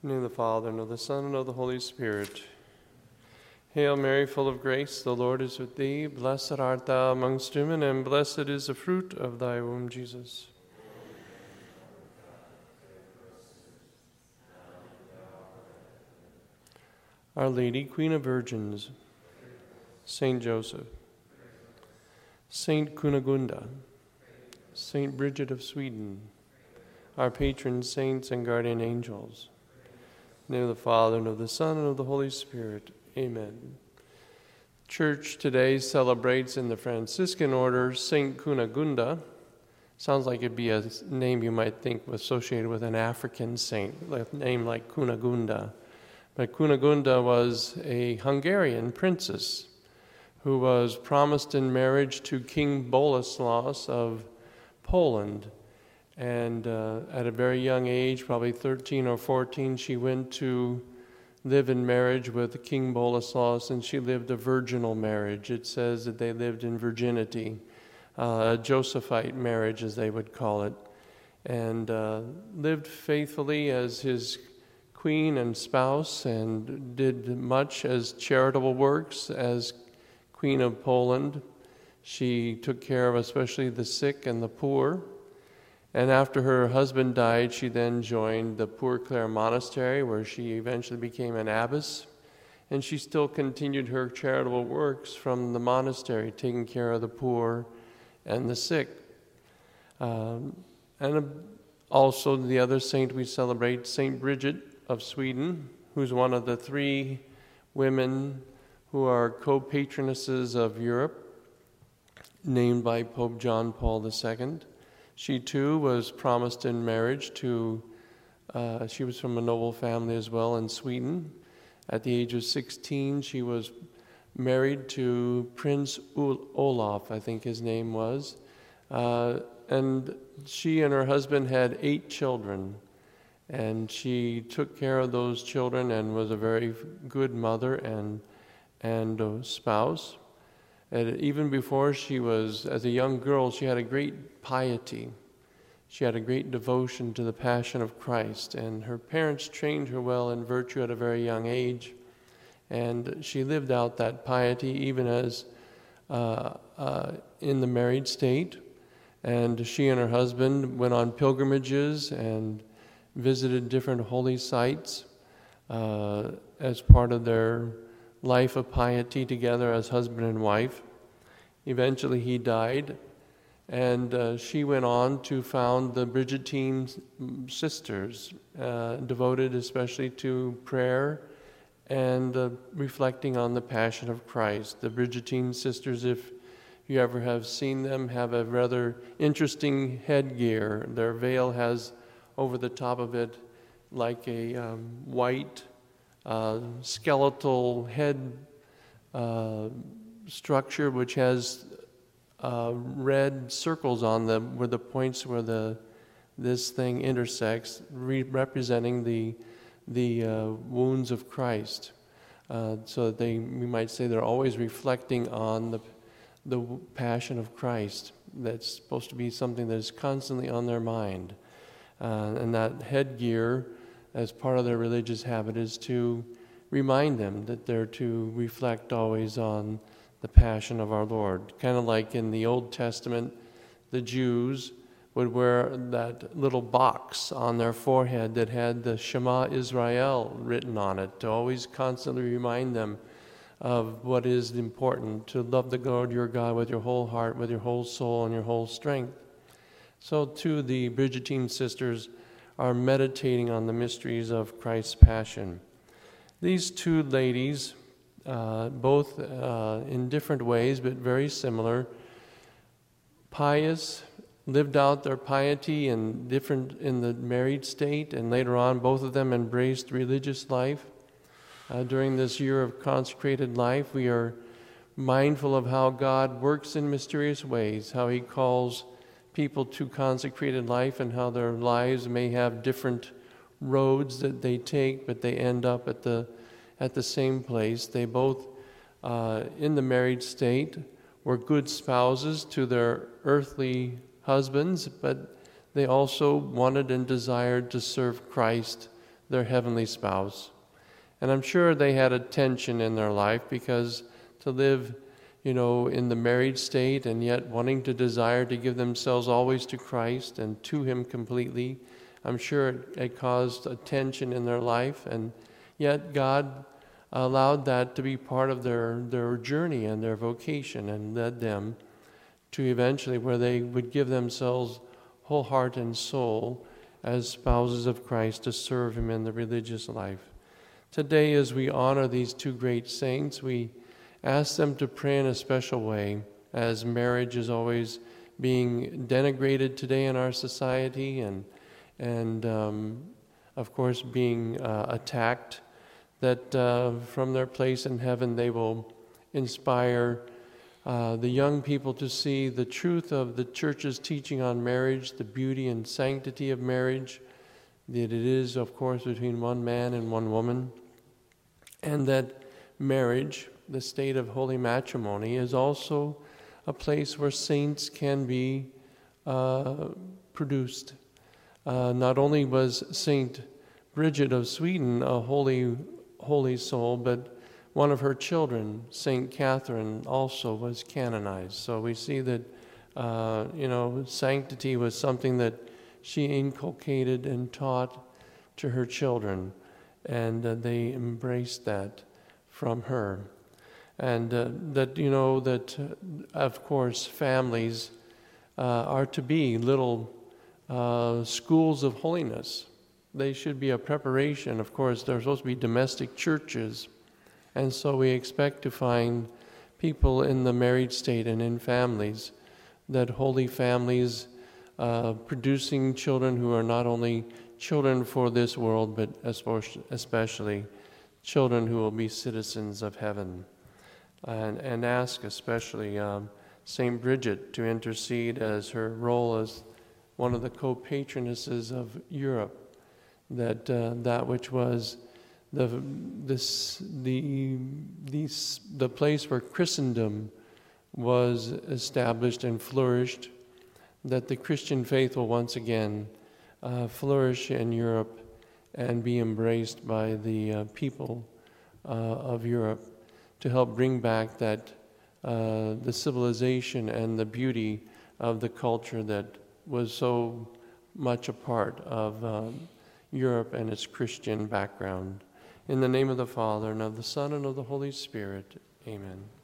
In the name of the Father, and of the Son, and of the Holy Spirit. Hail Mary, full of grace, the Lord is with thee. Blessed art thou amongst women, and blessed is the fruit of thy womb, Jesus. Our Lady, Queen of Virgins, Saint Joseph, Saint Cunegunda, Saint Bridget of Sweden, our patron saints and guardian angels. In the name of the Father, and of the Son, and of the Holy Spirit. Amen. Church today celebrates in the Franciscan order Saint Cunegunda. Sounds like it'd be a name you might think associated with an African saint, a name like Cunegunda. But Cunegunda was a Hungarian princess who was promised in marriage to King Boleslaus of Poland. And at a very young age, probably 13 or 14, she went to live in marriage with King Boleslaus, and she lived a virginal marriage. It says that they lived in virginity, a Josephite marriage, as they would call it, and lived faithfully as his queen and spouse, and did much as charitable works as Queen of Poland. She took care of especially the sick and the poor. And after her husband died, she then joined the Poor Clare Monastery, where she eventually became an abbess. And she still continued her charitable works from the monastery, taking care of the poor and the sick. And also the other saint we celebrate, Saint Bridget of Sweden, who's one of the three women who are co-patronesses of Europe, named by Pope John Paul II. She too was promised in marriage to, she was from a noble family as well in Sweden. At the age of 16, she was married to Prince Olaf, I think his name was. And she and her husband had 8 children. And she took care of those children and was a very good mother and a spouse. And even before she was, as a young girl, she had a great piety. She had a great devotion to the Passion of Christ, and her parents trained her well in virtue at a very young age. And she lived out that piety even as in the married state. And she and her husband went on pilgrimages and visited different holy sites as part of their life of piety together as husband and wife. Eventually he died, and she went on to found the Bridgetine Sisters, devoted especially to prayer and reflecting on the Passion of Christ. The Bridgetine Sisters, if you ever have seen them, have a rather interesting headgear. Their veil has over the top of it like a white skeletal head structure, which has red circles on them where the points where this thing intersects, representing the wounds of Christ. So that we might say they're always reflecting on the Passion of Christ. That's supposed to be something that is constantly on their mind. And that headgear, as part of their religious habit, is to remind them that they're to reflect always on the Passion of our Lord. Kind of like in the Old Testament, the Jews would wear that little box on their forehead that had the Shema Israel written on it, to always constantly remind them of what is important, to love the Lord your God with your whole heart, with your whole soul, and your whole strength. So too the Bridgetine Sisters are meditating on the mysteries of Christ's Passion. These two ladies, both in different ways but very similar, pious, lived out their piety in the married state, and later on both of them embraced religious life. During this year of consecrated life, we are mindful of how God works in mysterious ways, how He calls people to consecrated life, and how their lives may have different roads that they take, but they end up at the same place. They both, in the married state, were good spouses to their earthly husbands, but they also wanted and desired to serve Christ, their heavenly spouse. And I'm sure they had a tension in their life, because to live, in the married state and yet wanting to desire to give themselves always to Christ and to Him completely, I'm sure it caused a tension in their life. And yet God allowed that to be part of their journey and their vocation, and led them to eventually where they would give themselves whole heart and soul as spouses of Christ to serve Him in the religious life. Today, as we honor these two great saints, we ask them to pray in a special way, as marriage is always being denigrated today in our society, and of course being attacked, that from their place in heaven they will inspire the young people to see the truth of the Church's teaching on marriage, the beauty and sanctity of marriage, that it is, of course, between one man and one woman, and that marriage, the state of holy matrimony, is also a place where saints can be produced. Not only was Saint Bridget of Sweden a holy soul, but one of her children, Saint Catherine, also was canonized. So we see that sanctity was something that she inculcated and taught to her children, and they embraced that from her. And that of course families are to be little schools of holiness. They should be a preparation. Of course, they're supposed to be domestic churches, and so we expect to find people in the married state and in families, that holy families producing children who are not only children for this world, but especially children who will be citizens of heaven. And ask especially St. Bridget to intercede, as her role as one of the co-patronesses of Europe, that which was the place where Christendom was established and flourished, that the Christian faith will once again flourish in Europe and be embraced by the people of Europe, to help bring back that the civilization and the beauty of the culture that was so much a part of Europe and its Christian background. In the name of the Father, and of the Son, and of the Holy Spirit, amen.